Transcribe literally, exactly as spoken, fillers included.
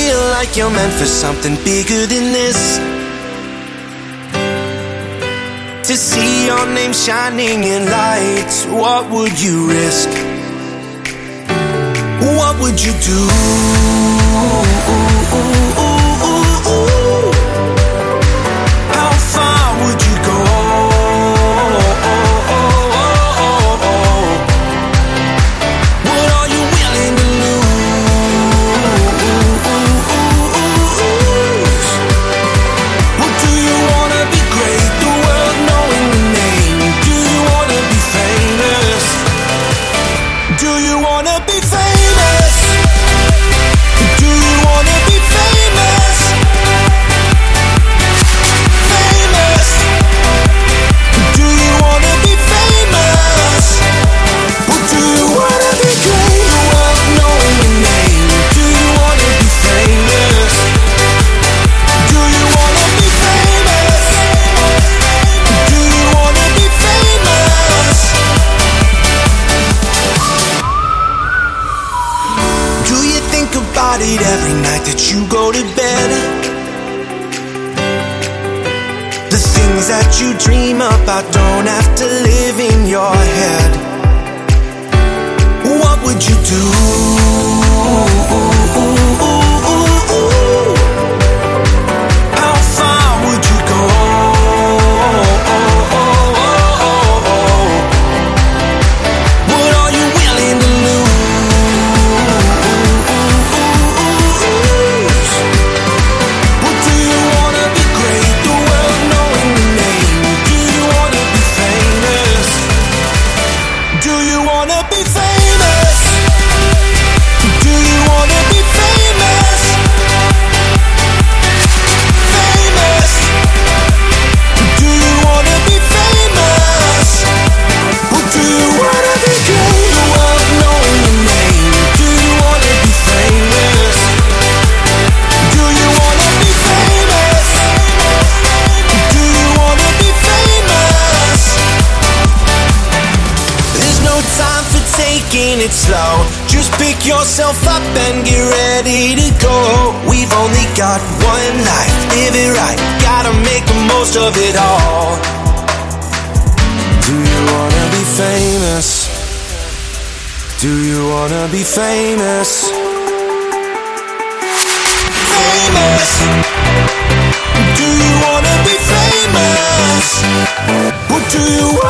feel like you're meant for something bigger than this? To see your name shining in lights, what would you risk? What would you do? How far would you go? What are you willing to lose? Well, do you wanna be great, the world knowing the name? Do you wanna be famous? Do you wanna be famous? Do you wanna be famous? Famous. Do you wanna be famous? Well, do you wanna be great, the world knowing your name? Do you wanna be famous? Do you wanna be famous? Do you wanna be famous? Do you think about it every night that you go to bed? The things that you dream about don't have to live in your head. What would you do? How far would you go? What are you willing to lose? Well, do you wanna be great, the world knowing your name? Do you wanna be famous? Do you wanna be famous? Do you wanna be famous? Famous. Do you wanna be famous? Well, do you wanna be great, the world knowing your name? Do you wanna be famous? Do you wanna be famous? Do you wanna be famous? There's no time for taking it slow. Just pick yourself up and get ready to go. We've only got one life, live it right. Gotta make the most of it all. Do you wanna be famous? Do you wanna be famous? Famous. Do you wanna be famous? Well, do you